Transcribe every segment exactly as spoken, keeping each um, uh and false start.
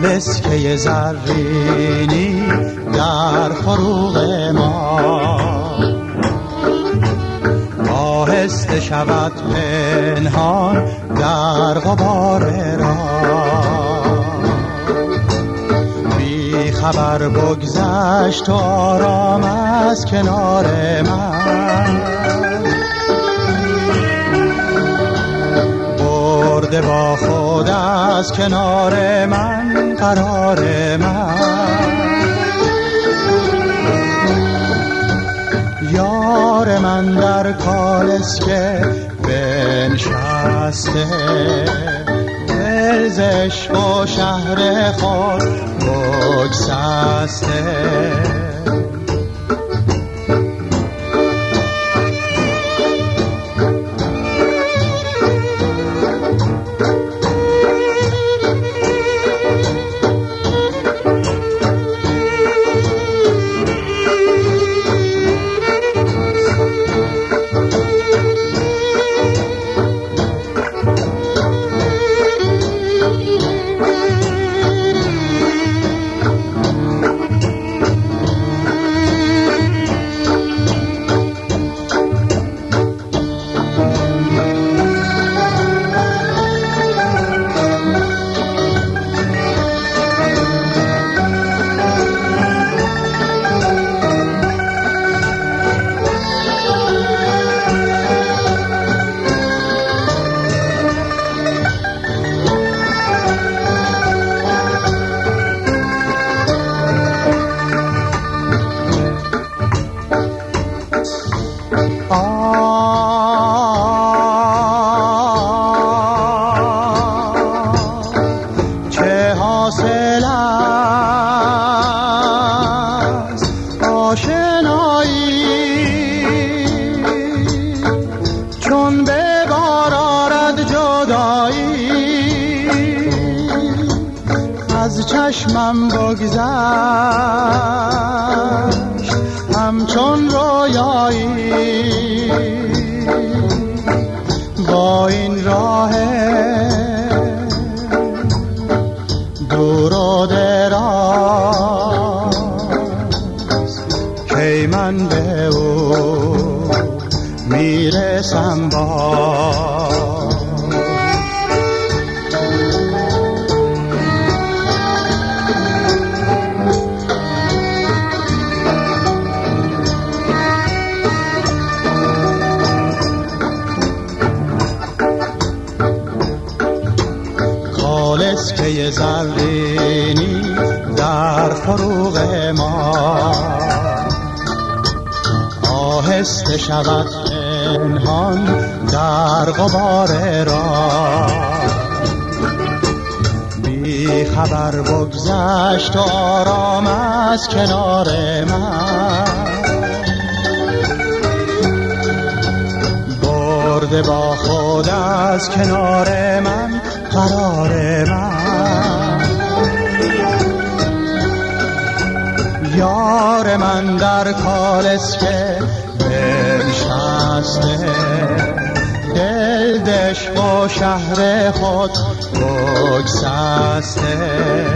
کالسکه زرینی در فروغ ما، آهسته شود پنهان در غبار راه. بی خبر بگذشت و آرام از کنار من، برده با خود از کنار من قرار من. یار من در کالسکه بنشسته، دل ز عشق و شهر خود بگسسته. چشمم بگذشت همچون رویایی، با این راه دور و دراز کی من به او میرسم باز. کالسکه زرینی در فروغ ما، آهسته شود پنهان در غبار راه. بی خبر بگذشت و آرام از کنار من، برده با خود از کنار من قرار من. یار من در کالسکه بنشسته، دل عشق و شهر خود بگسسته.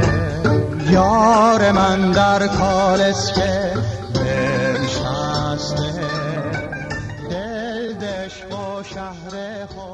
یار من در کالسکه بنشسته، دل عشق و شهر خود